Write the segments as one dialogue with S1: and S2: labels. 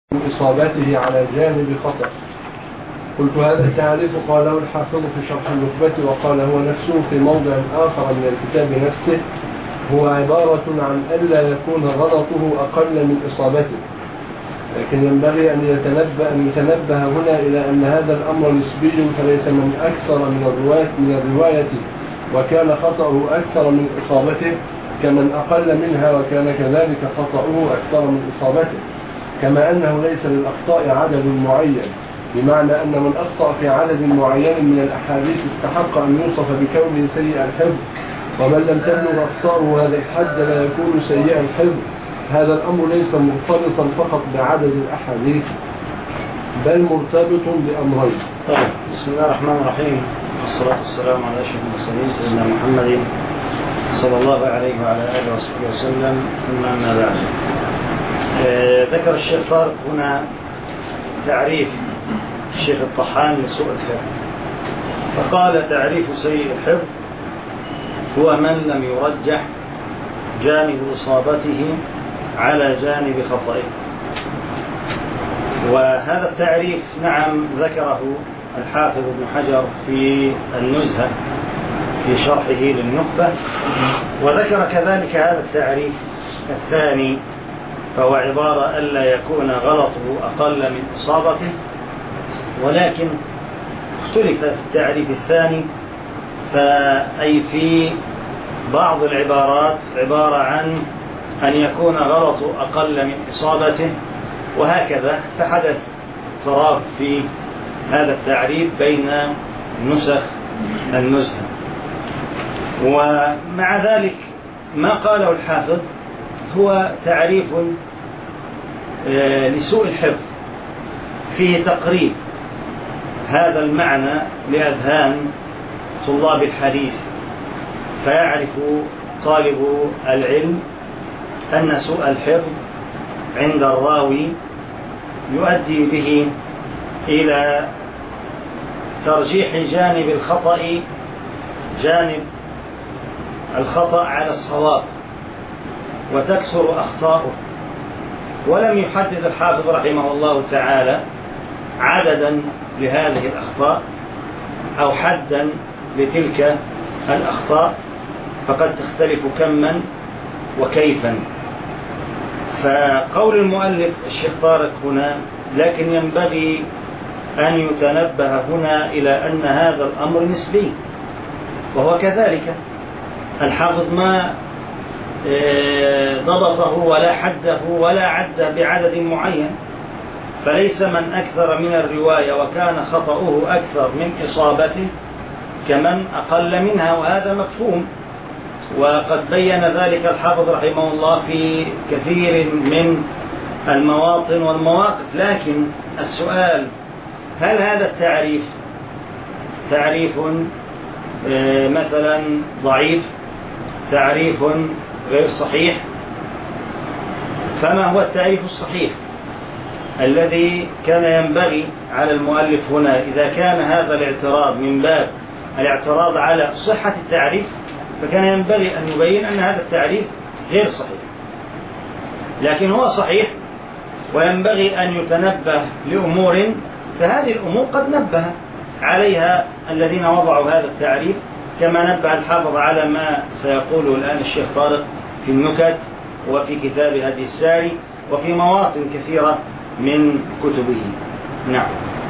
S1: من إصابته على جانب خطأ. قلت هذا التعريف قاله الحافظ في شرح النخبة، وقال هو نفسه في موضع آخر من الكتاب نفسه هو عبارة عن ألا يكون غلطه أقل من إصابته، لكن ينبغي أن يتنبه هنا إلى أن هذا الأمر نسبي، فليس من أكثر من الرواية وكان خطأه أكثر من إصابته كمن أقل منها وكان كذلك خطأه أكثر من إصابته، كما أنه ليس للأخطاء عدد معين، بمعنى أن من أخطأ في عدد معين من الأحاديث استحق أن يوصف بكونه سيء الحفظ، ومن لم تبلغ أخطاؤه هذا الحد لا يكون سيء الحفظ. هذا الأمر ليس مرتبطا فقط بعدد الأحاديث بل مرتبط بأمرين.
S2: طيب، بسم الله الرحمن الرحيم، والصلاة والسلام على أشرف المرسلين سيدنا محمد صلى الله عليه وعلى آله وصحبه وسلم، ثم أما بعد. ذكر الشيخ طارق هنا تعريف الشيخ الطحان لسوء الحفظ، فقال تعريف سيء الحفظ هو من لم يرجح جانب إصابته على جانب خطئه. وهذا التعريف نعم ذكره الحافظ ابن حجر في النزهة في شرحه للنخبة، وذكر كذلك هذا التعريف الثاني، فهو عبارة ألا يكون غلطه أقل من إصابته، ولكن اختلف في التعريف الثاني، فأي في بعض العبارات عبارة عن أن يكون غلطه أقل من إصابته، وهكذا، فحدث اضطراب في هذا التعريف بين نسخ النزهة. ومع ذلك ما قاله الحافظ هو تعريف لسوء الحفظ فيه تقريب هذا المعنى لأذهان طلاب الحديث، فيعرف طالب العلم أن سوء الحفظ عند الراوي يؤدي به إلى ترجيح جانب الخطأ على الصواب، وتكثر أخطاؤه. ولم يحدد الحافظ رحمه الله تعالى عددا لهذه الأخطاء أو حدا لتلك الأخطاء، فقد تختلف كما وكيفا. فقول المؤلف الشيخ طارق هنا لكن ينبغي أن يتنبه هنا إلى أن هذا الأمر نسبي، وهو كذلك. الحافظ ما ضبطه ولا حده ولا عد بعدد معين، فليس من أكثر من الرواية وكان خطأه أكثر من إصابته كمن أقل منها، وهذا مفهوم، وقد بين ذلك الحافظ رحمه الله في كثير من المواطن والمواقف. لكن السؤال، هل هذا التعريف تعريف مثلا ضعيف، تعريف غير صحيح؟ فما هو التعريف الصحيح الذي كان ينبغي على المؤلف هنا إذا كان هذا الاعتراض من باب الاعتراض على صحة التعريف؟ فكان ينبغي أن يبين أن هذا التعريف غير صحيح، لكن هو صحيح، وينبغي أن يتنبه لأمور، فهذه الأمور قد نبه عليها الذين وضعوا هذا التعريف، كما نبه الحافظ على ما سيقوله الآن الشيخ طارق في النكت وفي كتاب هدي الساري وفي مواطن كثيرة من كتبه. نعم.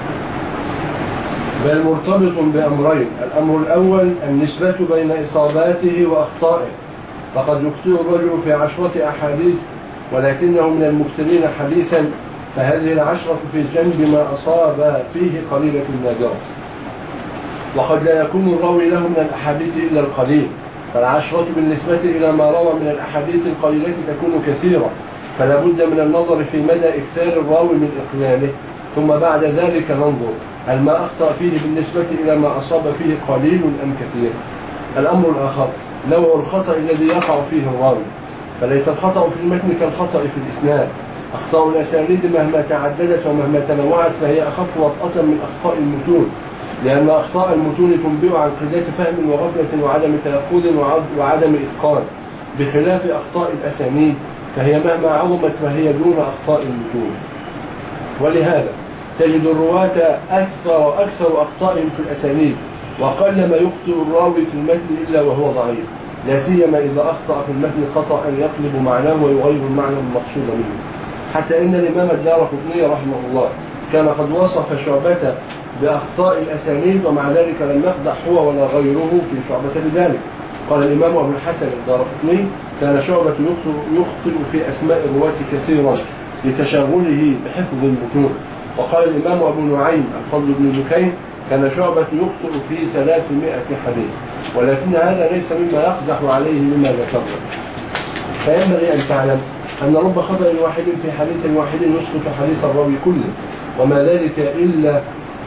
S1: بل مرتبط بأمرين. الأمر الأول النسبة بين إصاباته وأخطائه، فقد يخطئ الرجل في 10 أحاديث ولكنه من المكثرين حديثا، فهذه 10 في جنب ما أصاب فيه قليلة النجاة، وقد لا يكون الراوي له من الأحاديث إلا القليل، فال10 بالنسبة إلى ما روى من الأحاديث القليلة تكون كثيرة، فلا بد من النظر في مدى إكثار الراوي من إقلاله، ثم بعد ذلك ننظر هل ما أخطأ فيه بالنسبة إلى ما أصاب فيه قليل أم كثير. الأمر الآخر نوع الخطأ الذي يقع فيه الراوي، فليس الخطأ في المتن كالخطأ في الإسناد. أخطاء الأسانيد مهما تعددت ومهما تنوعت فهي أخف وطأة من أخطاء المتون، لأن أخطاء المتون تنبئ عن قلة فهم وغفلة وعدم تيقظ وعدم إتقان، بخلاف أخطاء الأسانيد فهي مهما عظمت فهي دون أخطاء المتون. ولهذا تجد الرواة أكثر أخطائهم في الأسانيد، وقل ما يخطئ الراوي في المتن إلا وهو ضعيف، لا سيما إذا أخطأ في المتن خطأ يقلب معناه ويغير المعنى المقصود منه. حتى إن الإمام الدارقطني رحمه الله كان قد وصف شعبة بأخطاء الأسانيد، ومع ذلك لم يقدح هو ولا غيره في شعبة بذلك. قال الإمام أبو الحسن الدارقطني: كان شعبة يخطئ في أسماء الرواة كثيرا لتشغله بحفظ المتون. وقال الإمام أبو نعيم الفضل بن دكين: كان شعبة يخطئ في 300 حديث، ولكن هذا ليس مما يقدح عليه مما ذكرنا. فينبغي أن تعلم أن رب خطأ واحد في حديث واحد يسقط حديث الراوي كله، وما ذلك إلا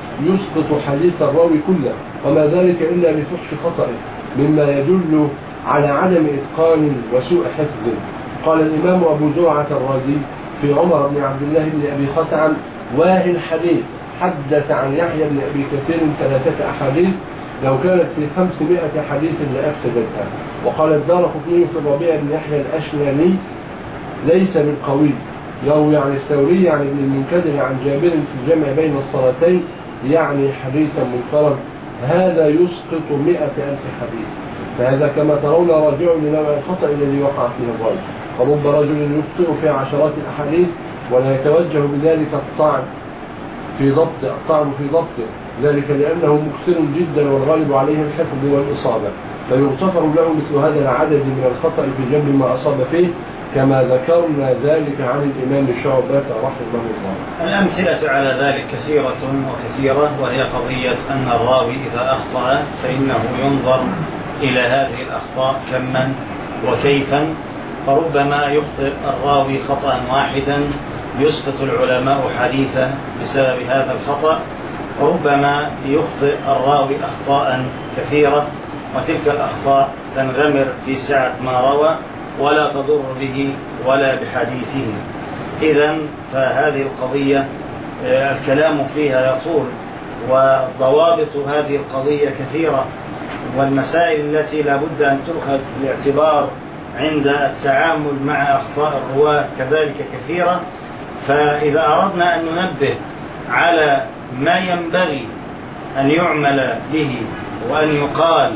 S1: لفحش خطئه، مما يدل على عدم إتقان وسوء حفظ. قال الإمام أبو زرعة الرازي في عمر بن عبد الله بن أبي خثعم: واهي الحديث حدث عن يحيى بن أبي كثير 3 أحاديث، لو كانت في 500 حديث لأفسدتها. وقال الدارقطني في الربيع بن يحيى الأشناني: ليس بالقوي، يروي عن الثوري عن ابن المنكدر عن جابر في الجمع بين الصلاتين، يعني حديثا منكرا، هذا يسقط 100,000 حديث. فهذا كما ترون راجع لنوع الخطأ الذي وقع فيه الراوي. فرب رجل يخطئ في عشرات الأحاديث ولا يتوجه بذلك الطعن في ضبطه، ذلك لأنه مكثر جدا والغالب عليه الحفظ والإصابة، فيغتفر له مثل هذا العدد من الخطأ في جنب ما أصاب فيه، كما ذكرنا ذلك عن الإمام شعبة رحمه الله.
S2: الأمثلة على ذلك كثيرة وكثيرة، وهي قضية أن الراوي إذا أخطأ فإنه ينظر إلى هذه الأخطاء كما وكيفا، فربما يخطئ الراوي خطأ واحدا يسقط العلماء حديثا بسبب هذا الخطأ، وربما يخطئ الراوي أخطاء كثيرة، وتلك الأخطاء تنغمر في سعة ما روى ولا تضر به ولا بحديثه. إذن فهذه القضية الكلام فيها يطول، وضوابط هذه القضية كثيرة، والمسائل التي لا بد أن تؤخذ بالاعتبار عند التعامل مع أخطاء الرواة كذلك كثيرة. فإذا أردنا أن ننبه على ما ينبغي أن يعمل به وأن يقال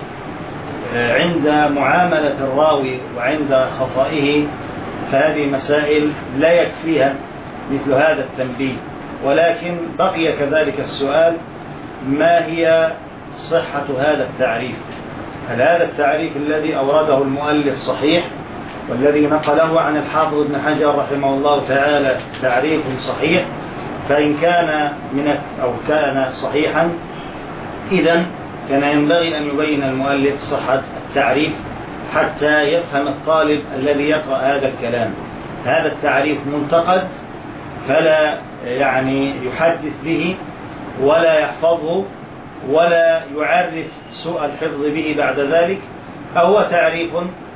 S2: عند معاملة الراوي وعند خطئه، فهذه مسائل لا يكفيها مثل هذا التنبيه. ولكن بقي كذلك السؤال: ما هي صحة هذا التعريف؟ هل هذا التعريف الذي أورده المؤلف صحيح، والذي نقله عن الحافظ ابن حجر رحمه الله تعالى تعريف صحيح؟ فإن كان صحيحا، إذن كان ينبغي أن يبين المؤلف صحة التعريف حتى يفهم الطالب الذي يقرأ هذا الكلام. هذا التعريف منتقد، فلا يحدث به ولا يحفظه ولا يعرف سوء الحفظ به بعد ذلك، هو تعريف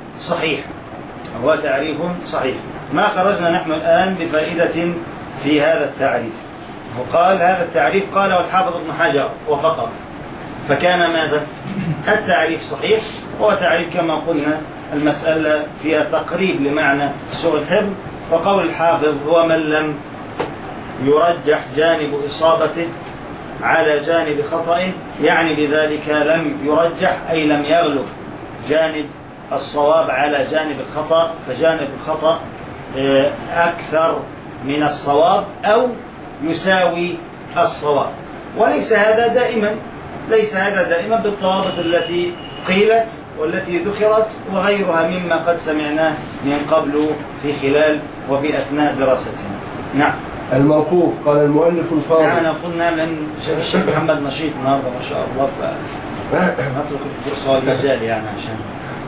S2: صحيح. ما خرجنا نحن الآن بفائدة في هذا التعريف. وقال هذا التعريف قاله الحافظ ابن حجر وفقط، فكان ماذا؟ التعريف صحيح، هو تعريف كما قلنا المسألة فيها تقريب لمعنى سوء الحفظ. وقول الحافظ هو من لم يرجح جانب إصابته على جانب خطئه، يعني بذلك لم يرجح أي لم يغلب جانب الصواب على جانب الخطأ، فجانب الخطأ أكثر من الصواب أو يساوي الصواب. وليس هذا دائما بالضوابط التي قيلت والتي ذكرت وغيرها مما قد سمعناه من قبل في خلال وفي أثناء دراستنا. نعم.
S1: الموقوف قال المؤلف الفاضل.
S2: نعم، قلنا من الشيخ محمد نشيط النهارده ما شاء الله، فنترك الفرصة والمجال عشان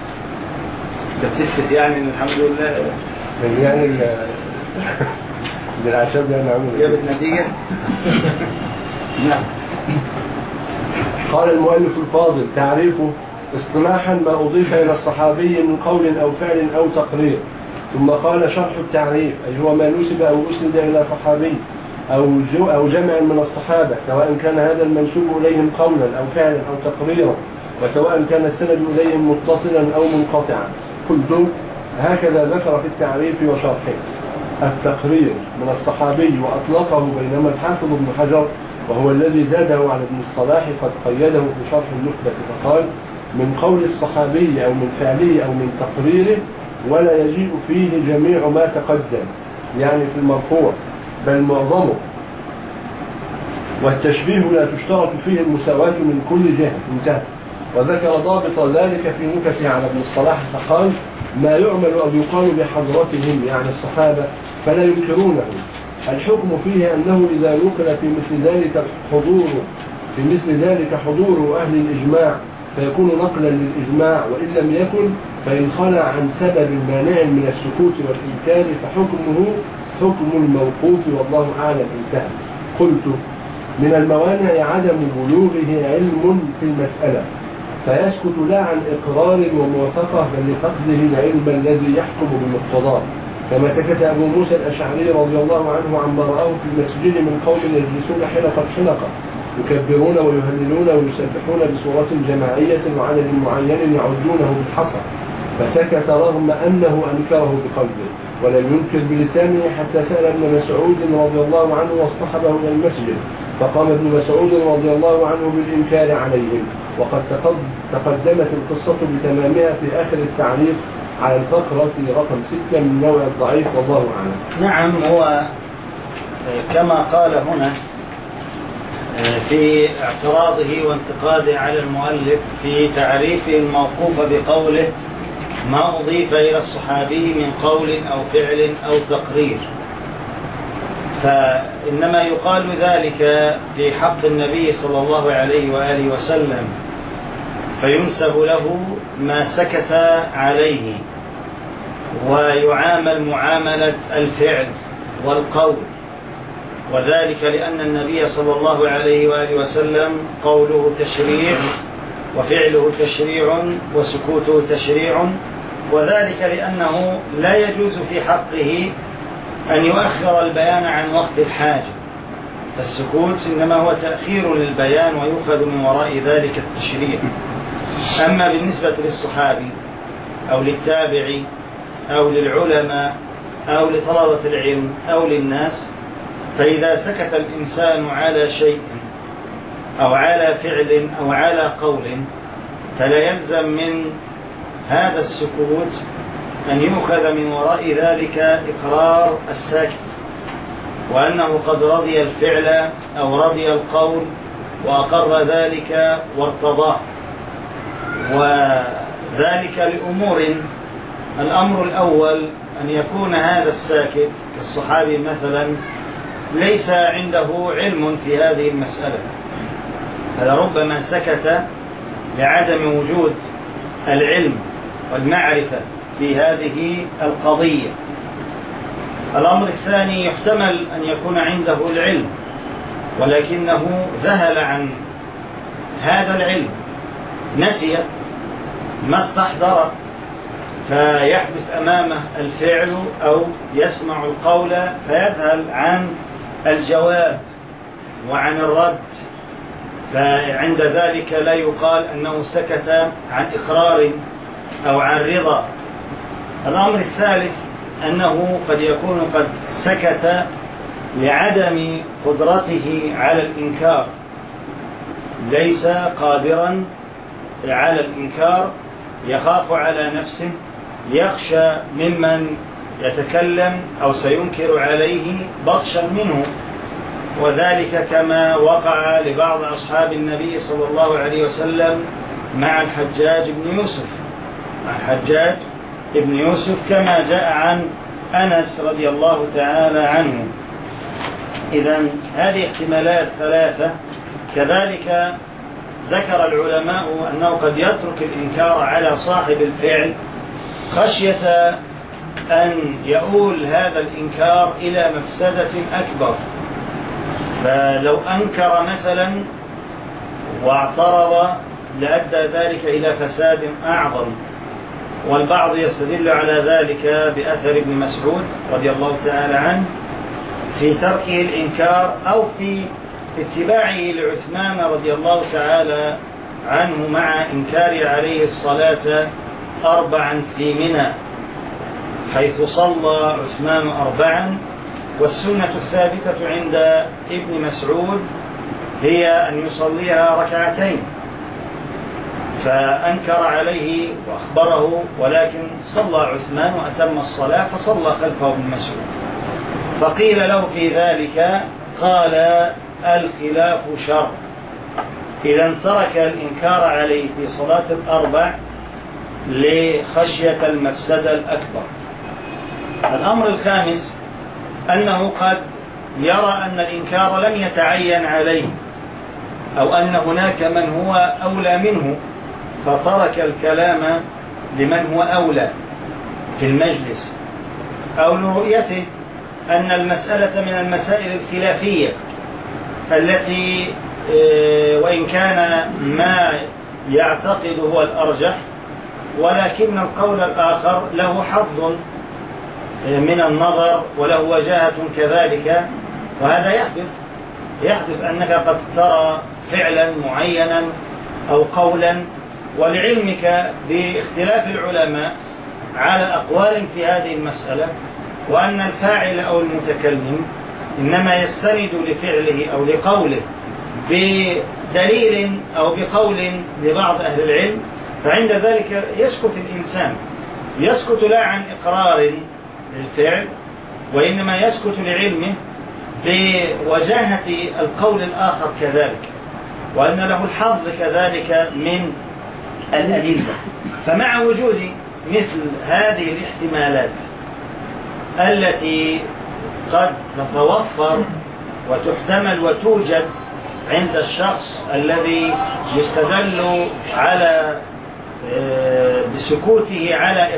S2: بتثبت الحمد لله
S1: بالعشاب
S2: جابت نتيجة. نعم.
S1: قال المؤلف الفاضل: تعريفه اصطلاحا ما أضيف إلى الصحابي من قول أو فعل أو تقرير. ثم قال: شرح التعريف أي هو ما نسب أو أسند إلى صحابي أو جمع من الصحابة، سواء كان هذا المنسوب إليهم قولا أو فعلا أو تقريرا، وسواء كان السند إليهم متصلا أو منقطعا. قلت: هكذا ذكر في التعريف وشرحه. التقرير من الصحابي وأطلقه، بينما الحافظ ابن حجر وهو الذي زاده على ابن الصلاح قد قيده في شرح النخبة فقال: من قول الصحابي أو من فعله أو من تقريره، ولا يجيء فيه جميع ما تقدم، يعني في المرفوع، بل معظمه. والتشبيه لا تشترط فيه المساواة من كل جهة. انتهى. وذكر ضابط ذلك في نكته على ابن الصلاح فقال: ما يعمل أو يقال بحضرتهم، يعني الصحابة، فلا ينكرونه. الحكم فيه أنه إذا نقل في مثل ذلك حضور أهل الإجماع فيكون نقلا للإجماع، وإن لم يكن فإن خلع عن سبب مانع من السكوت والإنكار فحكمه حكم الموقوف، والله أعلم. انتهى. قلت: من الموانع عدم بلوغه علم في المسألة فيسكت لا عن إقرار وموافقة، بل لفقده العلم الذي يحكم بمقتضاه، كما سكت أبو موسى الأشعري رضي الله عنه عما رآه في المسجد من قوم يجلسون حلقة يكبرون ويهللون ويسبحون بصورة جماعية وعدد معين يعدونه بالحصى، فسكت رغم أنه أنكره بقلبه ولم ينكر بلسانه، حتى سأل ابن مسعود رضي الله عنه واصطحبه إلى المسجد، فقام ابن مسعود رضي الله عنه بالإنكار عليهم. وقد تقدمت القصة بتمامها في آخر التعليق على الفقرة رقم 6 من نوع الضعيف، والله أعلم.
S2: نعم، هو كما قال هنا في اعتراضه وانتقاده على المؤلف في تعريفه الموقوف بقوله: ما أضيف إلى الصحابي من قول أو فعل أو تقرير، فإنما يقال ذلك في حق النبي صلى الله عليه وآله وسلم، فينسب له ما سكت عليه ويعامل معاملة الفعل والقول، وذلك لأن النبي صلى الله عليه وآله وسلم قوله تشريع وفعله تشريع وسكوته تشريع، وذلك لأنه لا يجوز في حقه أن يؤخر البيان عن وقت الحاجة، فالسكوت إنما هو تأخير للبيان ويؤخذ من وراء ذلك التشريع. أما بالنسبة للصحابي أو للتابعي أو للعلماء أو لطلبة العلم أو للناس، فإذا سكت الإنسان على شيء أو على فعل أو على قول فلا يلزم من هذا السكوت أن يؤخذ من وراء ذلك إقرار الساكت، وأنه قد رضي الفعل أو رضي القول وأقر ذلك وارتضاه، وذلك لأمور. الأمر الأول أن يكون هذا الساكت كالصحابي مثلا ليس عنده علم في هذه المسألة، فلربما سكت لعدم وجود العلم والمعرفة في هذه القضية. الأمر الثاني يحتمل أن يكون عنده العلم ولكنه ذهل عن هذا العلم، نسي ما استحضر، فيحدث أمامه الفعل أو يسمع القول فيذهل عن الجواب وعن الرد، فعند ذلك لا يقال أنه سكت عن إقرار أو عن رضا. الأمر الثالث أنه قد يكون قد سكت لعدم قدرته على الإنكار، ليس قادرا على الإنكار، يخاف على نفسه، يخشى ممن يتكلم أو سينكر عليه بطشا منه، وذلك كما وقع لبعض أصحاب النبي صلى الله عليه وسلم مع الحجاج بن يوسف كما جاء عن أنس رضي الله تعالى عنه. إذن هذه احتمالات ثلاثة. كذلك ذكر العلماء أنه قد يترك الإنكار على صاحب الفعل خشية أن يؤول هذا الإنكار إلى مفسدة أكبر، فلو أنكر مثلا واعترض لأدى ذلك إلى فساد أعظم. والبعض يستدل على ذلك بأثر ابن مسعود رضي الله تعالى عنه في تركه الإنكار أو في اتباعه لعثمان رضي الله تعالى عنه مع إنكار عليه الصلاة 4 في منى، حيث صلى عثمان 4، والسنة الثابتة عند ابن مسعود هي أن يصليها 2 ركعتين، فأنكر عليه وأخبره، ولكن صلى عثمان وأتم الصلاة فصلى خلفه ابن مسعود. فقيل له في ذلك قال: الخلاف شر، إذا ترك الإنكار عليه في صلاة 4 لخشية المفسدة الأكبر. الأمر الخامس أنه قد يرى أن الإنكار لم يتعين عليه، أو أن هناك من هو أولى منه، فترك الكلام لمن هو أولى في المجلس، أو لرؤيته أن المسألة من المسائل الخلافية التي وإن كان ما يعتقد هو الأرجح، ولكن القول الآخر له حظ من النظر وله وجاهة كذلك. وهذا يحدث أنك قد ترى فعلا معينا أو قولا، ولعلمك باختلاف العلماء على أقوال في هذه المسألة، وأن الفاعل أو المتكلم إنما يستند لفعله أو لقوله بدليل أو بقول لبعض أهل العلم، فعند ذلك يسكت الإنسان، يسكت لا عن إقرار للفعل، وإنما يسكت لعلمه بوجاهة القول الآخر كذلك، وأن له الحظ كذلك من الأدلة. فمع وجود مثل هذه الاحتمالات التي قد تتوفر وتحتمل وتوجد عند الشخص الذي يستدل على بسكوته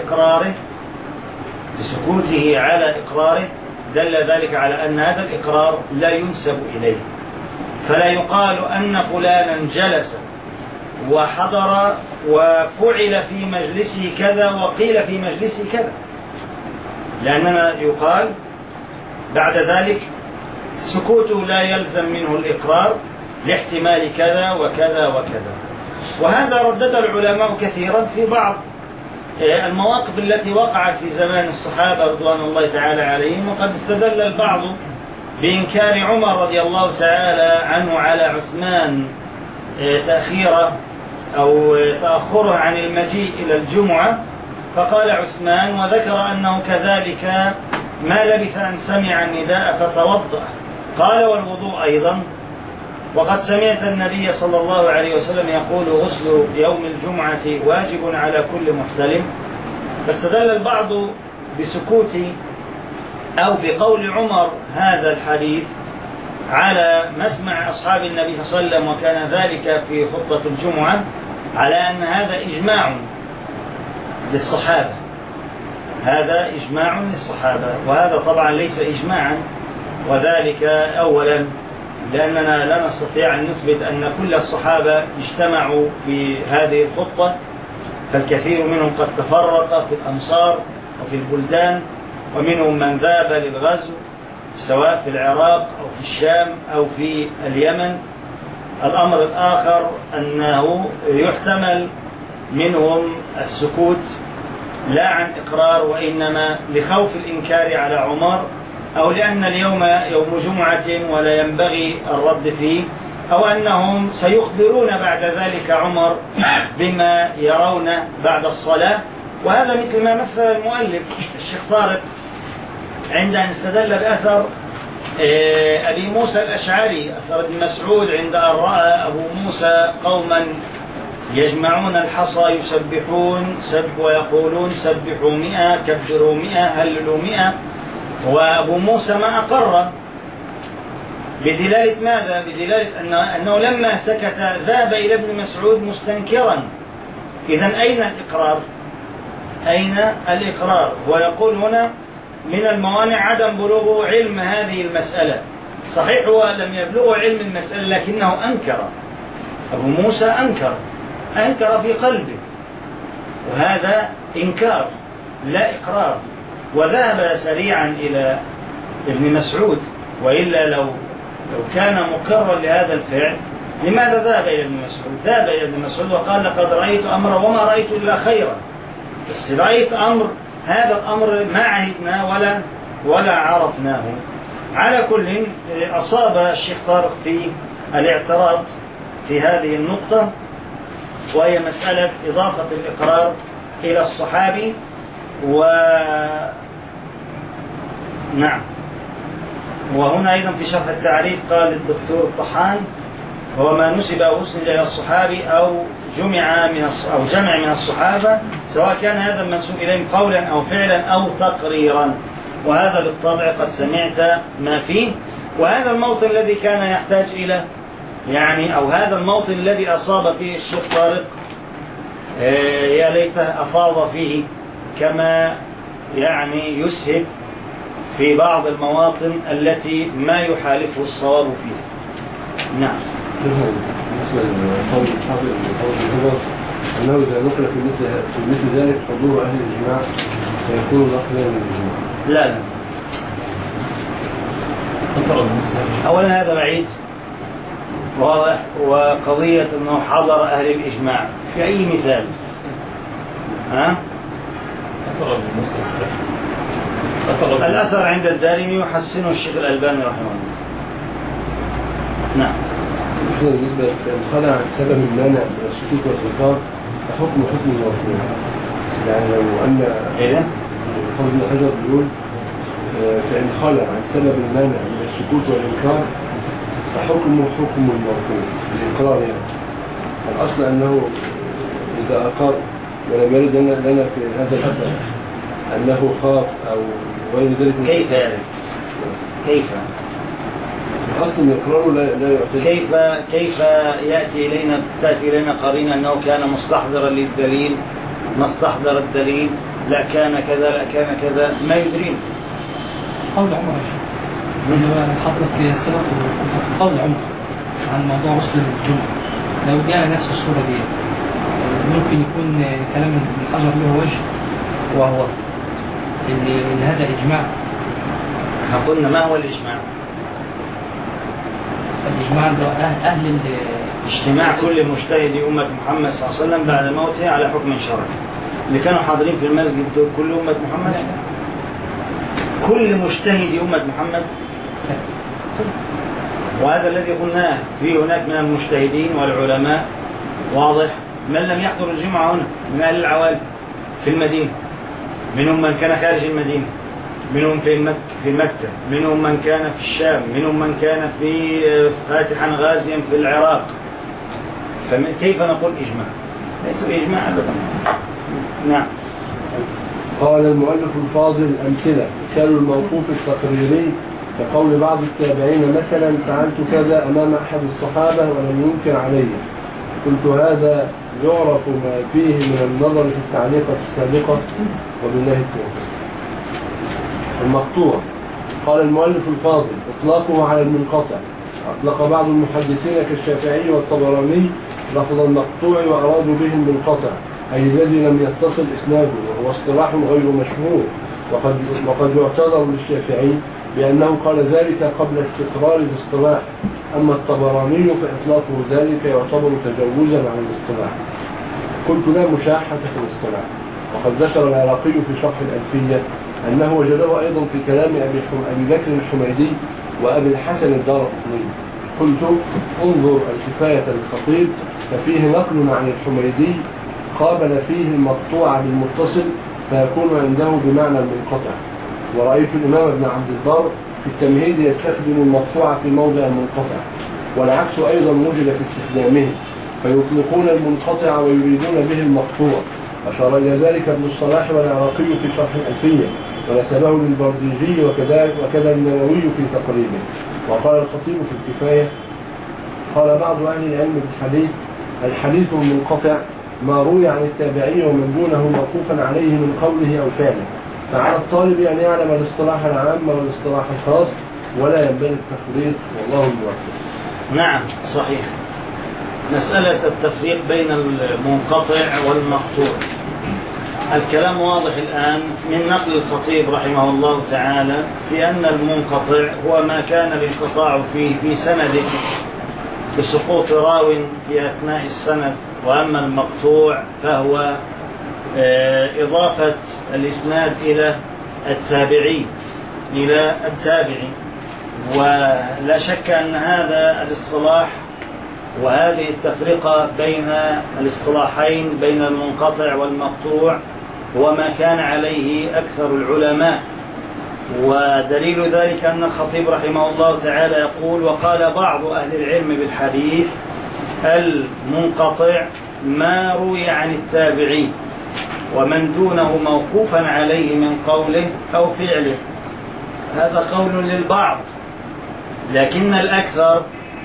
S2: على إقراره، دل ذلك على أن هذا الإقرار لا ينسب إليه، فلا يقال أن فلانا جلس وحضر وفعل في مجلسه كذا وقيل في مجلسه كذا، لأننا يقال بعد ذلك سكوته لا يلزم منه الإقرار لاحتمال كذا وكذا وكذا. وهذا ردد العلماء كثيرا في بعض المواقف التي وقعت في زمان الصحابة رضوان الله تعالى عليهم، وقد استدل البعض بإنكار عمر رضي الله تعالى عنه على عثمان تأخيره أو تأخره عن المجيء إلى الجمعة، فقال عثمان وذكر أنه كذلك ما لبث أن سمع النداء فتوضأ، قال والوضوء أيضا، وقد سمعت النبي صلى الله عليه وسلم يقول غسل يوم الجمعة واجب على كل محتلم. فاستدل البعض بسكوت أو بقول عمر هذا الحديث على مسمع أصحاب النبي صلى الله عليه وسلم، وكان ذلك في خطبة الجمعة، على أن هذا إجماع للصحابة، هذا إجماع للصحابة، وهذا طبعا ليس إجماعا، وذلك أولا لأننا لا نستطيع أن نثبت أن كل الصحابة اجتمعوا في هذه الخطة، فالكثير منهم قد تفرق في الأمصار وفي البلدان، ومنهم من ذهب للغزو سواء في العراق أو في الشام أو في اليمن. الأمر الآخر أنه يحتمل منهم السكوت لا عن إقرار، وإنما لخوف الإنكار على عمر، أو لأن اليوم يوم جمعة ولا ينبغي الرد فيه، أو أنهم سيخبرون بعد ذلك عمر بما يرون بعد الصلاة. وهذا مثل ما مثل المؤلف الشيخ طارق عند أن استدل بأثر أبي موسى الأشعري، أثر ابن مسعود عند أن رأى أبو موسى قوما يجمعون الحصى يسبحون ويقولون سبحوا 100 كبروا 100 هللوا 100، وأبو موسى ما أقر، بدلالة ماذا؟ بدلالة أنه لما سكت ذهب إلى ابن مسعود مستنكرا. إذن أين الإقرار؟ أين الإقرار؟ ويقول هنا من الموانع عدم بلوغ علم هذه المسألة. صحيح هو لم يبلغ علم المسألة، لكنه أنكر، أبو موسى أنكر في قلبه، وهذا إنكار لا إقرار، وذهب سريعا إلى ابن مسعود، وإلا لو كان مقرا لهذا الفعل لماذا ذهب إلى ابن مسعود؟ ذهب إلى ابن مسعود وقال لقد رأيت أمرا وما رأيت إلا خيرا، بس رأيت أمر هذا الأمر ما عهدنا ولا عرفناه. على كل أصاب الشيخ طارق في الاعتراض في هذه النقطة، وهي مسألة إضافة الإقرار إلى الصحابي. نعم. وهنا أيضا في شرح التعريف قال الدكتور الطحان: هو ما نسب أو أسند إلى الصحابي أو جمع من الصحابة، سواء كان هذا المنسوب إليهم قولا أو فعلا أو تقريرا. وهذا بالطبع قد سمعت ما فيه. وهذا الموطن الذي كان يحتاج إلى أو هذا الموطن الذي أصاب فيه الشيخ طارق، يا ليته أفاض فيه كما يسهب في بعض المواطن التي ما يحالفه الصواب فيها. نعم.
S1: بالنسبة لقول الحافظ أنه إذا نقل في مثل ذلك حضور أهل الإجماع فيكون نقلا للإجماع.
S2: لا. أولا هذا بعيد، وقضية أنه حضر أهل الإجماع في أي مثال؟ الأثر عند الدارمي يحسنه الشيخ الألباني رحمه الله. نعم.
S1: بالنسبة للخلع عن سبب المانع من السكوت والإنكار فحكم المرفوع. لو أن قول ابن حجر بيقول فإن خلع عن سبب المانع من السكوت والإنكار فحكم المرفوع الإقرار. الأصل أنه إذا أقر ولم يرد لنا في هذا الأثر أنه خاف أو غير ذلك.
S2: كيف
S1: أصل الإقرار لا يعطي.
S2: كيف تأتي إلينا قرينة أنه كان مستحضرا للدليل، ما استحضر الدليل، لا كان كذا لا كان كذا، ما يدرين.
S3: قول عمر حضرتك سبق قول عمر عن موضوع وصل الجمعة، لو جاء نفس الصورة دي ممكن يكون كلام ابن حجر له وجه، وهو اللي هذا إجماع.
S2: قلنا ما هو الإجماع؟
S3: الإجماع أهل
S2: اجتماع كل مجتهد أمة محمد صلى الله عليه وسلم بعد موته على حكم شرعي. اللي كانوا حاضرين في المسجد دول كل أمة محمد، كل مجتهد أمة محمد. وهذا الذي قلناه، في هناك من المجتهدين والعلماء واضح من لم يحضر الجمعة هنا من أهل العوالم في المدينة، منهم من كان خارج المدينة، منهم في مكة، منهم من كان في الشام، منهم من كان في فاتحا غازيا في العراق. فكيف نقول إجماع؟ ليس إجماع أبدا. نعم.
S1: قال المؤلف الفاضل: أمثلة: مثال الموقوف التقريري كقول بعض التابعين مثلا: فعلت كذا أمام أحد الصحابة ولم ينكر علي، قلت هذا يعرف ما فيه من النظر في التعليقة السابقة، وبالله التوفيق. المقطوع: قال المؤلف الفاضل: إطلاقه على المنقطع. أطلق بعض المحدثين كالشافعي والطبراني لفظ المقطوع وأرادوا به المنقطع، أي الذي لم يتصل إسناده، وهو اصطلاح غير مشهور. وقد يعتذر للشافعي بأنه قال ذلك قبل استقرار الاصطلاح، أما الطبراني فإطلاقه ذلك يعتبر تجوزا عن الاصطلاح. قلت لا مشاحة في الاصطلاح. وقد ذكر العراقي في شرح الألفية أنه وجده أيضا في كلام أبي بكر الحميدي وأبي الحسن الدارقطني. قلت انظر الكفاية للخطيب ففيه نقل عن الحميدي قابل فيه المقطوع بالمتصل فيكون عنده بمعنى المنقطع. ورأيت الإمام ابن عبد البر في التمهيد يستخدم المقطوع في موضع المنقطع، والعكس أيضا وجد في استخدامه، فيطلقون المنقطع ويريدون به المقطوع. أشار إلى ذلك ابن الصلاح والعراقي في شرح الألفية، ونسبه للبرديجي وكذا النووي في تقريبه. وقال الخطيب في الكفاية: قال بعض أهل العلم بالحديث: الحديث المنقطع ما روي عن التابعي ومن دونه موقوفا عليه من قوله أو فعله، فعلى الطالب أن يعلم الاصطلاح العام والاصطلاح الخاص ولا ينبغي التفريط، والله الموفق.
S2: نعم صحيح. مسألة التفريق بين المنقطع والمقطوع، الكلام واضح الآن من نقل الخطيب رحمه الله تعالى في أن المنقطع هو ما كان الانقطاع فيه في سنده بسقوط راو في أثناء السند، وأما المقطوع فهو إضافة الإسناد إلى التابعي ولا شك أن هذا الاصطلاح وهذه التفرقة بين الاصطلاحين بين المنقطع والمقطوع هو ما كان عليه أكثر العلماء. ودليل ذلك أن الخطيب رحمه الله تعالى يقول: وقال بعض أهل العلم بالحديث المنقطع ما روي عن التابعي ومن دونه موقوفا عليه من قوله أو فعله. هذا قول للبعض، لكن الأكثر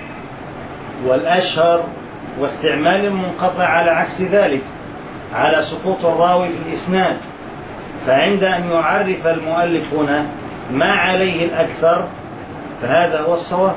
S2: والأشهر واستعمال المنقطع على عكس ذلك، على سقوط الراوي في الإسناد. فعند أن يعرف المؤلف هنا ما عليه الأكثر فهذا هو الصواب،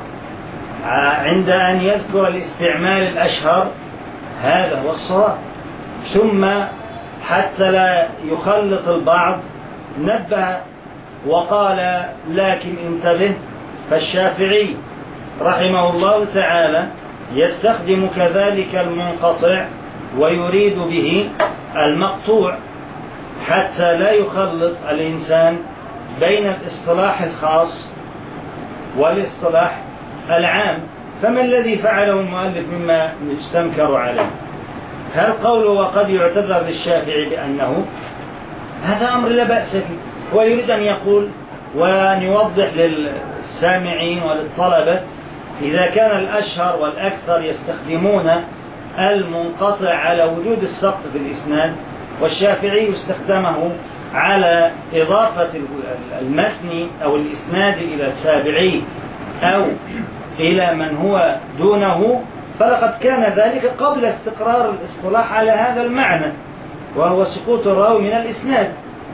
S2: عند أن يذكر الاستعمال الأشهر هذا هو الصواب. ثم حتى لا يخلط البعض نبه وقال: لكن انتبه، فالشافعي رحمه الله تعالى يستخدم كذلك المنقطع ويريد به المقطوع، حتى لا يخلط الإنسان بين الاصطلاح الخاص والاصطلاح العام. فما الذي فعله المؤلف مما يستنكر عليه؟ هل قوله وقد يعتذر للشافعي بأنه هذا أمر لا بأس به؟ هو يريد أن يقول وأن يوضح للسامعين وللطلبة إذا كان الأشهر والأكثر يستخدمون المنقطع على وجود السقط في الإسناد، والشافعي استخدمه على إضافة المتن أو الإسناد إلى التابعي أو إلى من هو دونه، فلقد كان ذلك قبل استقرار الاصطلاح على هذا المعنى، وهو سقوط الراوي من الإسناد.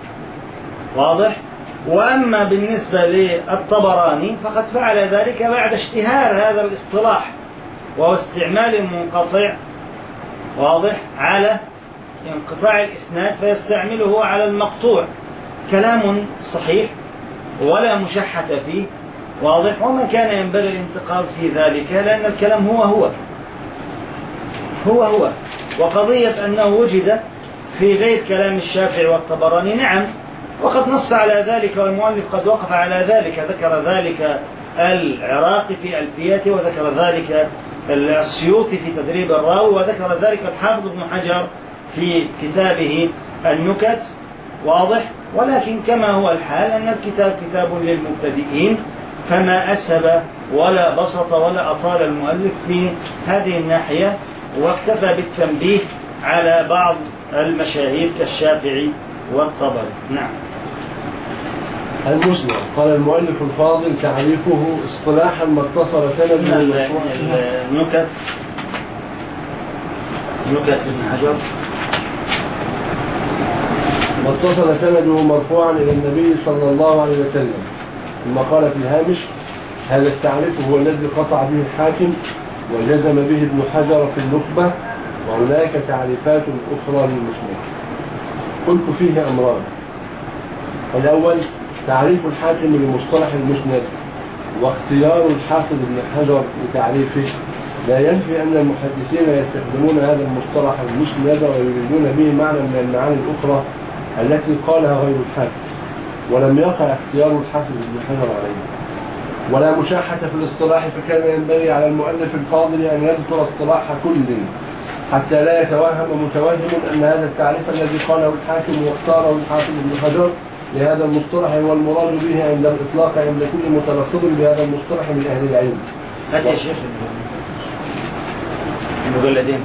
S2: واضح؟ وأما بالنسبة للطبراني فقد فعل ذلك بعد اشتهار هذا الاصطلاح، وهو استعمال المنقطع واضح على انقطاع الإسناد، فيستعمله على المقطوع. كلام صحيح ولا مشحة فيه، واضح، وما كان ينبغي الانتقاد في ذلك، لأن الكلام هو وقضية أنه وجد في غير كلام الشافعي والطبراني، نعم، وقد نص على ذلك، والمؤلف قد وقف على ذلك، ذكر ذلك العراقي في ألفيته، وذكر ذلك السيوطي في تدريب الراوي، وذكر ذلك الحافظ ابن حجر في كتابه النكت. واضح؟ ولكن كما هو الحال أن الكتاب كتاب للمبتدئين، فما أسهب ولا بسط ولا أطال المؤلف في هذه الناحية، واكتفى بالتنبيه على بعض المشاهير كالشافعي والطبري. نعم.
S1: المسند. قال المؤلف الفاضل: تعريفه اصطلاحا ما اتصل سنده
S2: النكت ابن حجر
S1: ما اتصل سنده مرفوعا إلى النبي صلى الله عليه وسلم. ثم قال في الهامش: هذا التعريف هو الذي قطع به الحاكم وجزم به ابن حجر في النخبة، وهناك تعريفات أخرى للمسند. قلت فيه أمران: الأول تعريف الحاكم لمصطلح المسند، واختيار الحافظ ابن حجر لتعريفه لا ينفي أن المحدثين يستخدمون هذا المصطلح المسند ويريدون به معنى من المعاني الأخرى التي قالها غير الحافظ، ولم يقع اختيار الحافظ ابن حجر عليه، ولا مشاحة في الاصطلاح، فكان ينبغي على المؤلف الفاضل أن يذكر اصطلاح كل حتى لا يتوهم متوهم أن هذا التعريف الذي قاله الحاكم واختاره الحافظ ابن حجر لهذا المصطلح هو المراد به عند الإطلاق عند كل متلفظ بهذا المصطلح من أهل العلم.
S2: هذا يا شيخ المجلدين.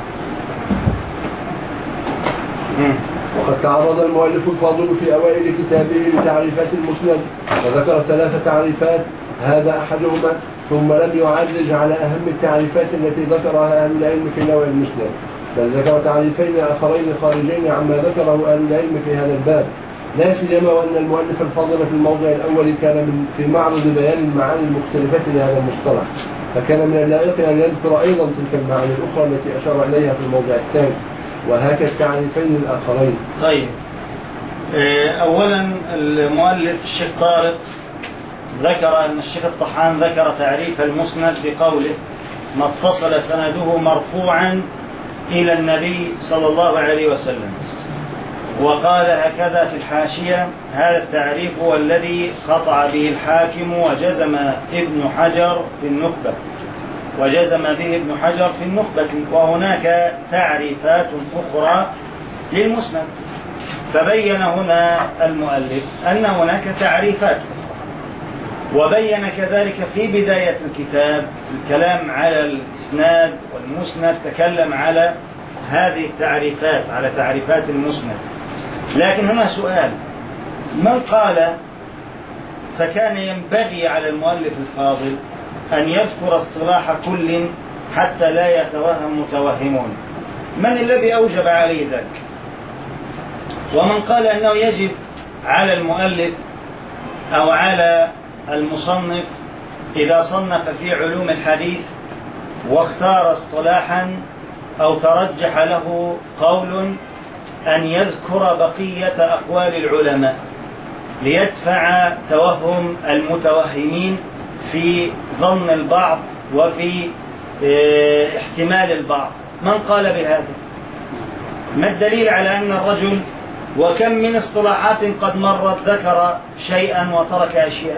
S1: وقد تعرض المؤلف الفاضل في أوائل كتابه لتعريفات المسند، وذكر 3 تعريفات، هذا أحدهما، ثم لم يعرج على أهم التعريفات التي ذكرها أهل العلم في نوع المسند، بل ذكر تعريفين آخرين خارجين عما ذكره أهل العلم في هذا الباب، لا سيما وأن المؤلف الفاضل في الموضع الأول كان في معرض بيان المعاني المختلفة لهذا المصطلح، فكان من اللائق أن يذكر أيضا تلك المعاني الأخرى التي أشار إليها في الموضع الثاني، وهكذا التعريفين الآخرين.
S2: طيب، أولا المؤلف الشيخ طارق ذكر أن الشيخ الطحان ذكر تعريف المسند بقوله: ما اتصل سنده مرفوعا إلى النبي صلى الله عليه وسلم. وقال هكذا في الحاشية: هذا التعريف هو الذي قطع به الحاكم وجزم ابن حجر في النخبة وهناك تعريفات أخرى للمسند. فبين هنا المؤلف أن هناك تعريفات، وبين كذلك في بداية الكتاب الكلام على الإسناد والمسند، تكلم على هذه التعريفات، على تعريفات المسند. لكن هنا سؤال: من قال فكان ينبغي على المؤلف الفاضل أن يذكر اصطلاح كل حتى لا يتوهم متوهمون؟ من الذي أوجب عليه ذلك؟ ومن قال أنه يجب على المؤلف أو على المصنف إذا صنف في علوم الحديث واختار اصطلاحا أو ترجح له قول أن يذكر بقية أقوال العلماء ليدفع توهم المتوهمين في ظن البعض وفي احتمال البعض؟ من قال بهذا؟ ما الدليل على أن الرجل وكم من اصطلاحات قد مرت ذكر شيئا وترك أشياء؟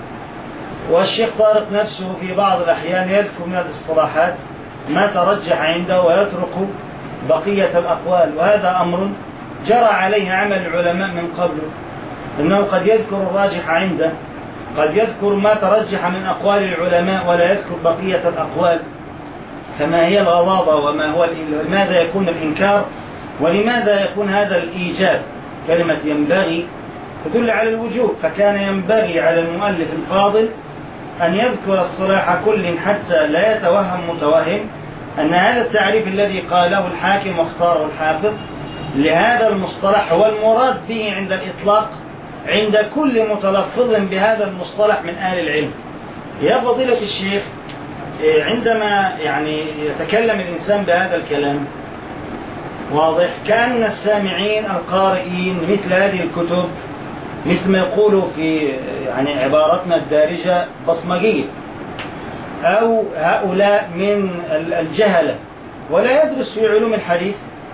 S2: والشيخ طارق نفسه في بعض الأحيان يذكر من الاصطلاحات ما ترجح عنده ويترك بقية الأقوال، وهذا أمر جرى عليه عمل العلماء من قبله، أنه قد يذكر الراجح عنده، قد يذكر ما ترجح من أقوال العلماء ولا يذكر بقية الأقوال. فما هي الغضاضة وما هو لماذا يكون الإنكار ولماذا يكون هذا الإيجاب؟ كلمة ينبغي تدل على الوجوب، فكان ينبغي على المؤلف الفاضل أن يذكر اصطلاح كل حتى لا يتوهم متوهم أن هذا التعريف الذي قاله الحاكم واختاره الحافظ لهذا المصطلح هو المراد به عند الإطلاق عند كل متلفظ بهذا المصطلح من أهل العلم. يا فضيلة الشيخ، عندما يتكلم الإنسان بهذا الكلام واضح كأن السامعين القارئين مثل هذه الكتب مثل ما يقولوا في عبارتنا الدارجة بصمجية، أو هؤلاء من الجهلة ولا يدرس في علوم الحديث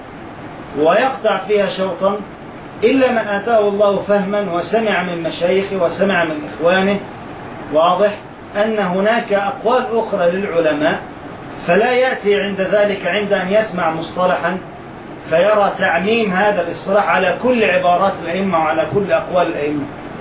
S2: ويقطع فيها شوطا إلا من آتاه الله فهما وسمع من مشايخه وسمع من إخوانه، واضح أن هناك أقوال أخرى للعلماء، فلا يأتي عند ذلك عند أن يسمع مصطلحا فيرى تعميم هذا الاصطلاح على كل عبارات الأئمة وعلى كل أقوال الأئمة.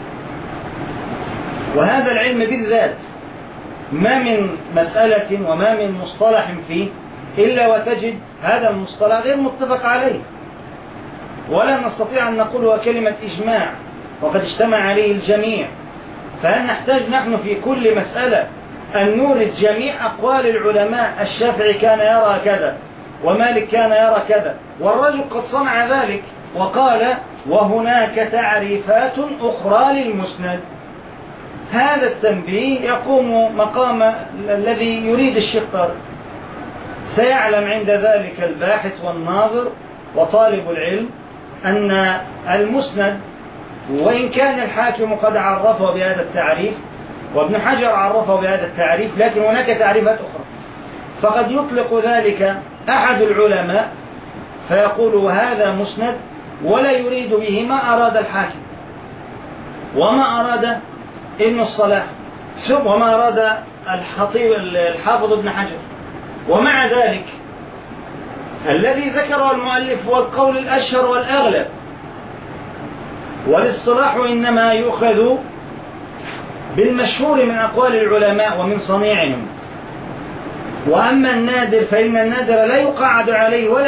S2: وهذا العلم بالذات ما من مسألة وما من مصطلح فيه إلا وتجد هذا المصطلح غير متفق عليه، ولا نستطيع أن نقول هو كلمة إجماع وقد اجتمع عليه الجميع. فهل نحتاج نحن في كل مسألة أن نورد جميع أقوال العلماء؟ الشافعي كان يرى كذا، ومالك كان يرى كذا، والرجل قد صنع ذلك وقال وهناك تعريفات أخرى للمسند. هذا التنبيه يقوم مقام الذي يريد الشيخ طارق. سيعلم عند ذلك الباحث والناظر وطالب العلم أن المسند وإن كان الحاكم قد عرفه بهذا التعريف وابن حجر عرفه بهذا التعريف، لكن هناك تعريفات أخرى. فقد يطلق ذلك أحد العلماء فيقول هذا مسند ولا يريد به ما أراد الحاكم وما أراد ابن الصلاح وما أراد الخطيب الحافظ ابن حجر. ومع ذلك الذي ذكره المؤلف هو القول الأشهر والأغلب، والاصطلاح إنما يؤخذ بالمشهور من أقوال العلماء ومن صنيعهم. وأما النادر فإن النادر لا يقعد عليه ولا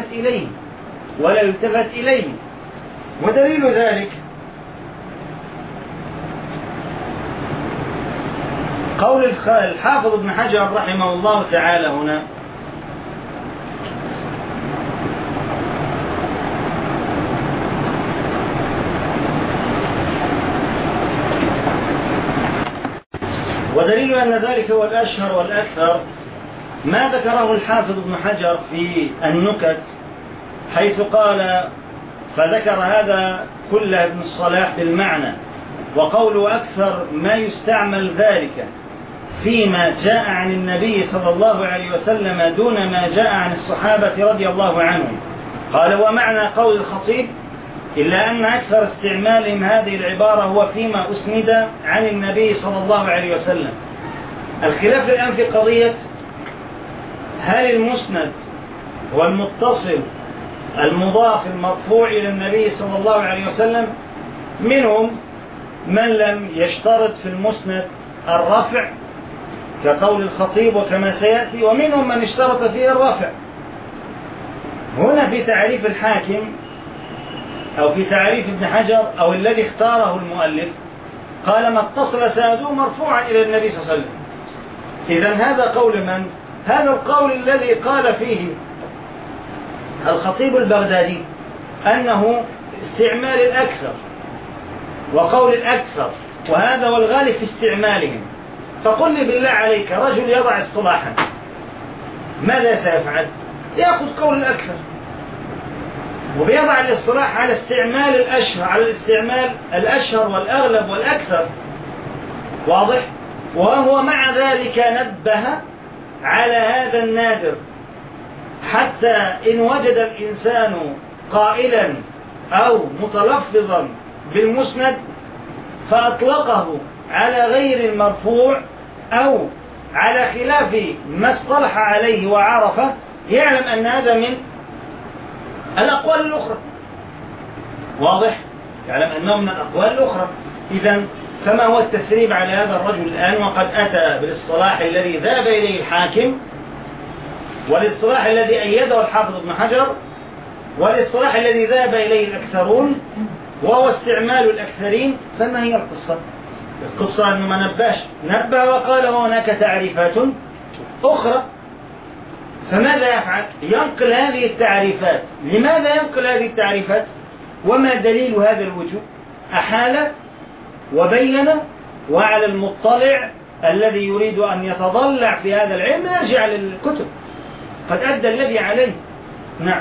S2: يلتفت إليه. ودليل ذلك قول الحافظ ابن حجر رحمه الله تعالى هنا: ودليل أن ذلك هو الأشهر والأكثر ما ذكره الحافظ ابن حجر في النكت، حيث قال فذكر هذا كله ابن الصلاح بالمعنى، وقوله أكثر ما يستعمل ذلك فيما جاء عن النبي صلى الله عليه وسلم دون ما جاء عن الصحابة رضي الله عنهم. قال ومعنى قول الخطيب إلا أن أكثر استعمالهم هذه العبارة هو فيما أسند عن النبي صلى الله عليه وسلم. الخلاف الآن في قضية هل المسند هو المتصل المضاف المرفوع إلى النبي صلى الله عليه وسلم. منهم من لم يشترط في المسند الرفع كقول الخطيب وكما سيأتي، ومنهم من اشترط فيه الرفع. هنا في تعريف الحاكم أو في تعريف ابن حجر أو الذي اختاره المؤلف قال ما اتصل سنده مرفوعا إلى النبي صلى الله عليه وسلم. إذن هذا قول من؟ هذا القول الذي قال فيه الخطيب البغدادي أنه استعمال الأكثر وقول الأكثر، وهذا هو الغالب في استعمالهم. فقل لي بالله عليك رجل يضع اصطلاحا ماذا سيفعل؟ يأخذ قول الأكثر وبيضع الاصطلاح على استعمال الأشهر، على الاستعمال الأشهر والأغلب والأكثر. واضح؟ وهو مع ذلك نبه على هذا النادر، حتى إن وجد الإنسان قائلا أو متلفظا بالمسند فأطلقه على غير المرفوع أو على خلاف ما اصطلح عليه وعرفه، يعلم أن هذا من الأقوال الأخرى. واضح؟ يعلم أنه من الأقوال الأخرى. إذن فما هو التثريب على هذا الرجل الآن وقد أتى بالاصطلاح الذي ذهب إليه الحاكم، والاصطلاح الذي أيده الحافظ ابن حجر، والاصطلاح الذي ذهب إليه الأكثرون، وهو استعمال الأكثرين. فما هي القصة؟ القصة أنه ما نبه وقال وهناك تعريفات أخرى. فماذا يفعل؟ ينقل هذه التعريفات. لماذا ينقل هذه التعريفات؟ وما دليل هذا الوجوب؟ أحال وبين، وعلى المطلع الذي يريد أن يتضلع في هذا العلم يرجع للكتب، قد أدى الذي عليه. نعم.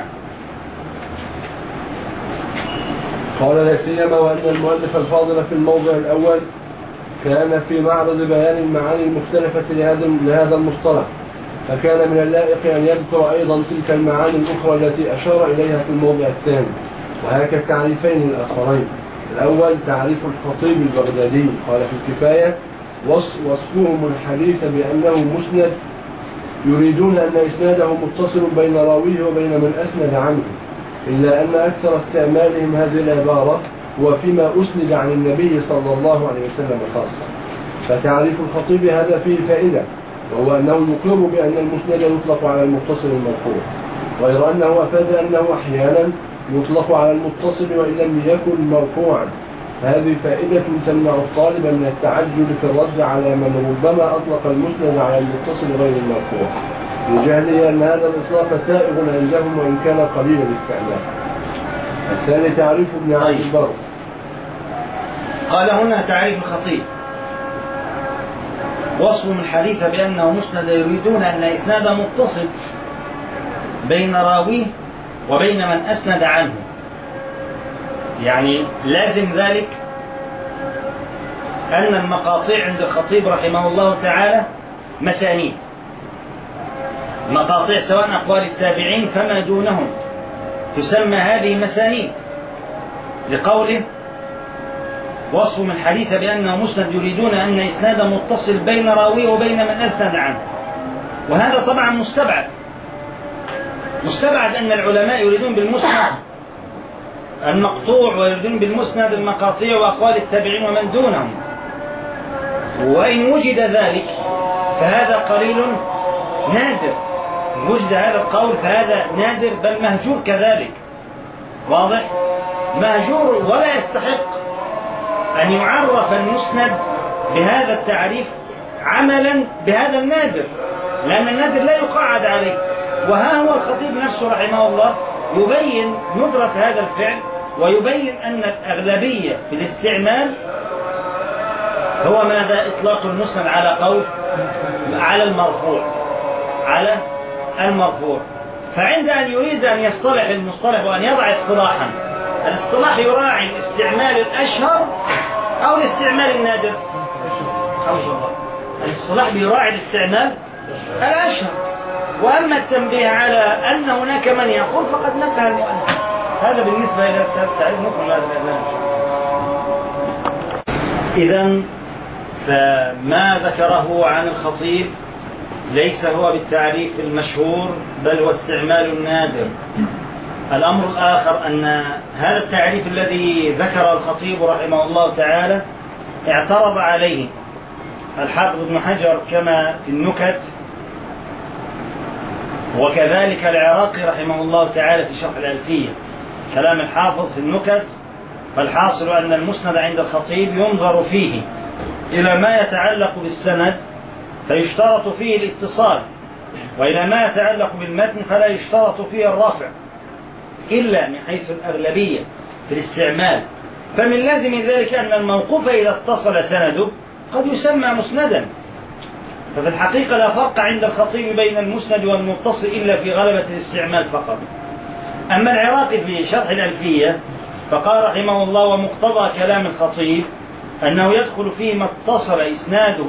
S1: قال لا سيما وأن المؤلف الفاضل في الموضع الأول كان في معرض بيان المعاني المختلفة لهذا المصطلح، فكان من اللائق أن يذكر أيضا تلك المعاني الأخرى التي أشار إليها في الموضع الثاني، وهكذا التعريفين الآخرين. الأول تعريف الخطيب البغدادي قال في الكفاية وصفهم الحديث بأنه مسند يريدون أن إسناده متصل بين راويه وبين من أسند عنه، إلا أن أكثر استعمالهم هذه العبارة هو فيما أسند عن النبي صلى الله عليه وسلم خاصة. فتعريف الخطيب هذا فيه فائدة، وهو أنه يقر بأن المسند يطلق على المتصل المرفوع، غير أنه أفاد أنه أحيانا يطلق على المتصل وإن لم يكن مرفوعا. هذه فائدة تمنع الطالب من التعجل في الرد على من ربما أطلق المسند على المتصل غير المرفوع، لجهله أن هذا الإطلاق سائغ عندهم وإن كان قليل الاستعمال. الثاني تعريف ابن عبد البر.
S2: قال هنا تعريف الخطيب وصف من حديث بأنه مسند يريدون أن إسناد متصل بين راويه وبين من أسند عنه. يعني لازم ذلك أن المقاطع عند الخطيب رحمه الله تعالى مسانيد، مقاطع سواء أقوال التابعين فما دونهم تسمى هذه مسانيد، لقوله وصف من حديث بأنه مسند يريدون أن إسناد متصل بين راويه وبين من أسند عنه. وهذا طبعا مستبعد أن العلماء يريدون بالمسند المقطوع ويريدون بالمسند المقاطيع وأقوال التابعين ومن دونهم، وإن وجد ذلك فهذا قليل نادر. وجد هذا القول فهذا نادر بل مهجور كذلك. واضح؟ مهجور ولا يستحق أن يعرف المسند بهذا التعريف عملا بهذا النادر، لأن النادر لا يقعد عليه. وها هو الخطيب نفسه رحمه الله يبين ندرة هذا الفعل، ويبين أن الأغلبية في الاستعمال هو ماذا؟ إطلاق المسند على قول على المرفوع. فعند أن يريد أن يصطلح المصطلح وأن يضع اصطلاحا، الاصطلاح يراعي الاستعمال الأشهر أو الاستعمال النادر. الاصطلاح يراعي الاستعمال الأشهر. وأما التنبيه على أن هناك من يقول فقد نبه المؤلف هذا بالنسبة إلى التعريف نخرج هذا الإعلان. إذن فما ذكره عن الخطيب ليس هو بالتعريف المشهور بل هو استعمال نادر. الأمر الآخر أن هذا التعريف الذي ذكر الخطيب رحمه الله تعالى اعترض عليه الحافظ ابن حجر كما في النكت، وكذلك العراقي رحمه الله تعالى في شرح الألفية. كلام الحافظ في النكت: فالحاصل أن المسند عند الخطيب ينظر فيه إلى ما يتعلق بالسند فيشترط فيه الاتصال، وإلى ما يتعلق بالمتن فلا يشترط فيه الرفع إلا من حيث الأغلبية في الاستعمال. فمن لازم ذلك أن الموقوف إذا اتصل سنده قد يسمى مسندا. ففي الحقيقة لا فرق عند الخطيب بين المسند والمتصل إلا في غلبة الاستعمال فقط. أما العراقي في شرح الألفية فقال رحمه الله: ومقتضى كلام الخطيب أنه يدخل فيه ما اتصل إسناده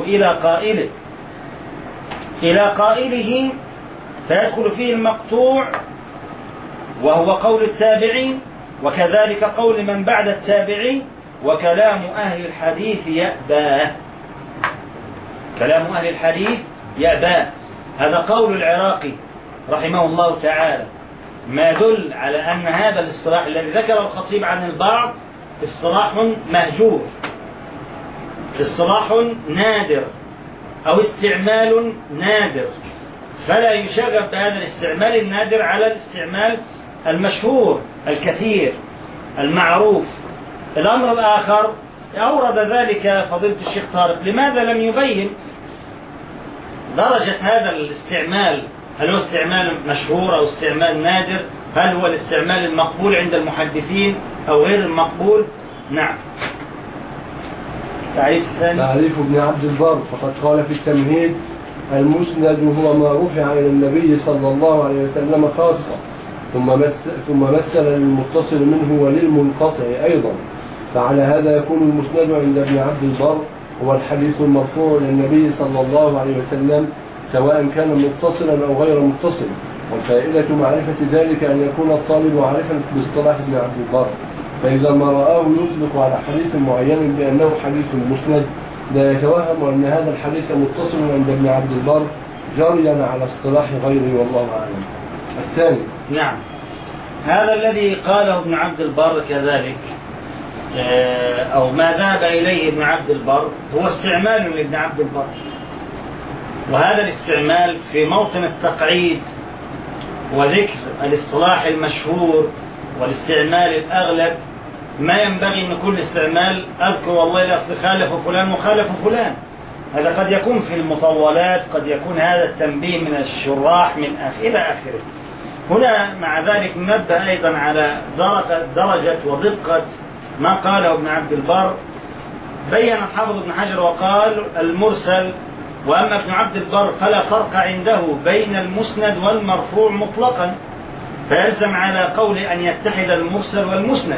S2: إلى قائله فيدخل فيه المقطوع وهو قول التابعين، وكذلك قول من بعد التابعين، وكلام أهل الحديث يأباه. كلام أهل الحديث يأباه، هذا قول العراقي رحمه الله تعالى، ما يدل على أن هذا الاصطلاح الذي ذكر الخطيب عن البعض اصطلاح مهجور، اصطلاح نادر أو استعمال نادر، فلا يشغب بهذا الاستعمال النادر على الاستعمال المشهور الكثير المعروف. الأمر الآخر أورد ذلك فضيلة الشيخ طارق، لماذا لم يبين درجة هذا الاستعمال؟ هل هو استعمال مشهور أو استعمال نادر؟ هل هو الاستعمال المقبول عند المحدثين أو غير المقبول؟ نعم. تعريف الثاني
S1: تعريف ابن عبد البر، فقد قال في التمهيد: المسند هو ما رفع إلى النبي صلى الله عليه وسلم خاصة ثم مثل للمتصل منه وللمنقطع أيضا. فعلى هذا يكون المسند عند ابن عبد البر هو الحديث المرفوع إلى النبي صلى الله عليه وسلم سواء كان متصلا أو غير متصل. والفائدة معرفة ذلك أن يكون الطالب عارفا باصطلاح ابن عبد البر، فإذا ما رآه يطلق على حديث معين بأنه حديث مسند لا يتوهم أن هذا الحديث متصل عند ابن عبد البر جريا على اصطلاح غيره، والله أعلم. الثاني
S2: نعم، هذا الذي قاله ابن عبد البر كذلك أو ما ذهب إليه ابن عبد البر هو استعمال لابن عبد البر، وهذا الاستعمال في موطن التقعيد وذكر الاصطلاح المشهور والاستعمال الأغلب. ما ينبغي أن كل استعمال أذكر والله لأصل خالف فلان وخالف فلان، هذا قد يكون في المطولات، قد يكون هذا التنبيه من الشراح من إلى آخره. هنا مع ذلك ننبه أيضا على درجة ودقة ما قاله ابن عبد البر. بين الحافظ ابن حجر وقال المرسل، وأما ابن عبد البر فلا فرق عنده بين المسند والمرفوع مطلقا، فيلزم على قول أن يتحد المرسل والمسند،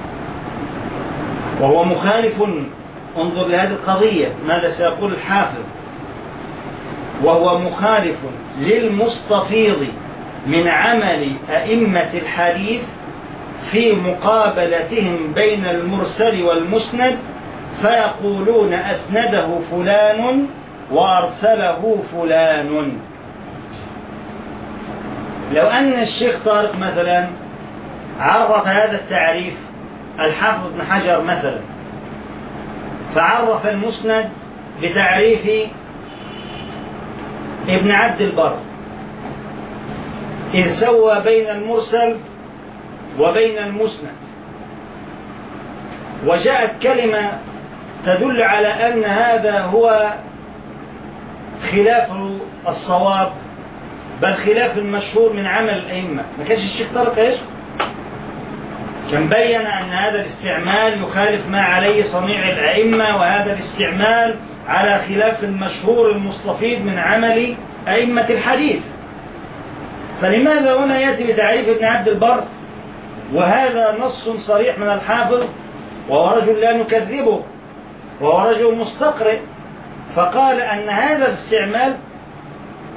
S2: وهو مخالف. انظر لهذه القضية ماذا سيقول الحافظ: وهو مخالف للمستفيض من عمل أئمة الحديث في مقابلتهم بين المرسل والمسند، فيقولون أسنده فلان وأرسله فلان. لو أن الشيخ طارق مثلا عرف هذا التعريف، الحافظ ابن حجر مثلا فعرف المسند بتعريف ابن عبد البر، إذ سوى بين المرسل وبين المسند، وجاءت كلمة تدل على أن هذا هو خلاف الصواب بل خلاف المشهور من عمل الأئمة، ما كانش الشيخ طارق يسكت، كان بين أن هذا الاستعمال يخالف ما عليه صنيع الأئمة، وهذا الاستعمال على خلاف المشهور المستفيض من عمل أئمة الحديث. فلماذا هنا يأتي بتعريف ابن عبد البر وهذا نص صريح من الحافظ، وهو رجل لا نكذبه وهو رجل مستقرئ، فقال أن هذا الاستعمال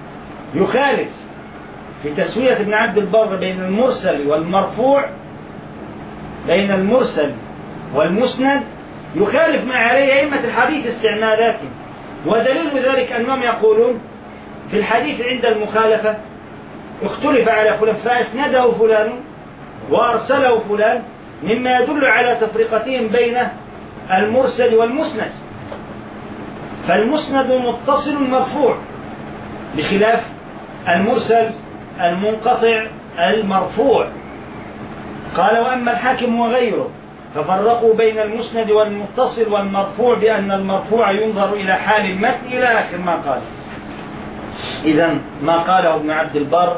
S2: يخالف في تسوية ابن عبد البر بين المرسل والمرفوع بين المرسل والمسند يخالف ما عليه أئمة الحديث استعمالاتهم، ودليل ذلك أنهم يقولون في الحديث عند المخالفة اختلف على فلان فأسنده فلان وأرسله فلان، مما يدل على تفرقتهم بين المرسل والمسند. فالمسند متصل مرفوع بخلاف المرسل المنقطع المرفوع. قال وأما الحاكم وغيره ففرقوا بين المسند والمتصل والمرفوع بأن المرفوع ينظر إلى حال المتن إلى آخر ما قال. إذن ما قاله ابن عبد البر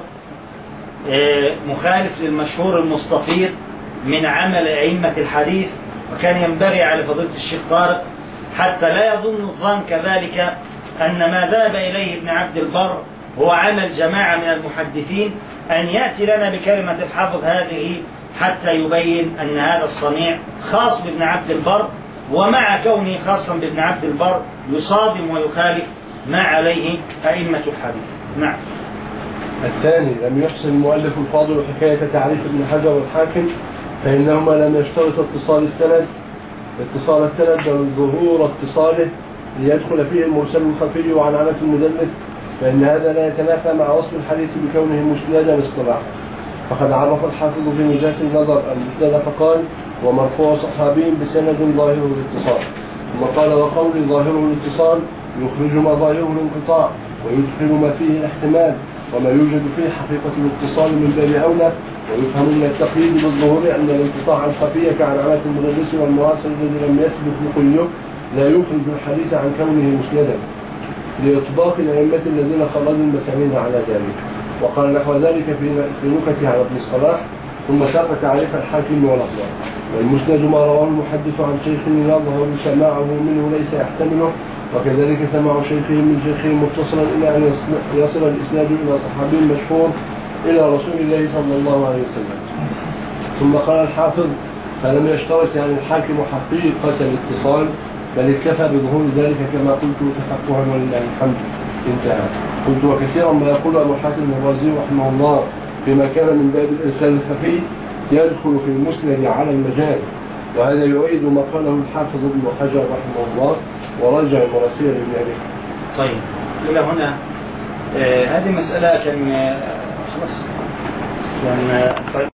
S2: مخالف للمشهور المستفيض من عمل أئمة الحديث، وكان ينبغي على فضيلة الشيخ طارق حتى لا يظن الظن كذلك أن ما ذهب إليه ابن عبد البر هو عمل جماعة من المحدثين أن يأتي لنا بكلمة الحافظ هذه حتى يبين أن هذا الصنيع خاص بابن عبد البر، ومع كونه خاصا بابن عبد البر يصادم ويخالف ما عليه أئمة الحديث. نعم.
S1: الثاني لم يحسن المؤلف الفاضل حكاية تعريف ابن حجر والحاكم، فإنهما لم يشترط اتصال السند بل ظهور اتصاله ليدخل فيه المرسل الخفي وعنعنة المدلس، فإن هذا لا يتنافى مع وصف الحديث بكونه مسندا اصطلاحا. فقد عرف الحافظ في وجهة النظر المسند فقال ومرفوع صحابي بسند ظاهره الاتصال، ثم قال وقول ظاهره الاتصال يخرج ما ظاهره الانقطاع ويدخل ما فيه الاحتمال وما يوجد فيه حقيقة الاتصال من باب أولى، ويفهم من التقييد بالظهور أن الانقطاع الخفي كعنعنة المدلس والمواصل الذي لم يثبت نقله لا يخرج الحديث عن كونه مسندا لإطباق الأئمة الذين خرجوا المسامين على ذلك. وقال نحو ذلك في نكته على ابن الصلاح. ثم ساق تعريف الحاكم ولفظه. والمسند ما رواه المحدث عن شيخ يظهر سماعه منه ليس يحتمله، وكذلك سماع شيخه من شيخه متصلا إلى أن يصل الإسناد إلى صحابي مشهور إلى رسول الله صلى الله عليه وسلم. ثم قال الحافظ فلم يشترط يعني الحاكم حقيقة الاتصال بل اكتفى بظهور ذلك كما قلت تفقها ولله الحمد. انتهى. قلت وكثيرا ما يقول أبو حاتم الرازي رحمه الله فيما كان من باب الإرسال الخفي يدخل في المسند على المجال، وهذا يؤيد ما قاله الحافظ ابن حجر رحمه الله ورجع مراسيل ابن أبي.
S2: طيب إلى هنا هذه مسألة كان خلاص يعني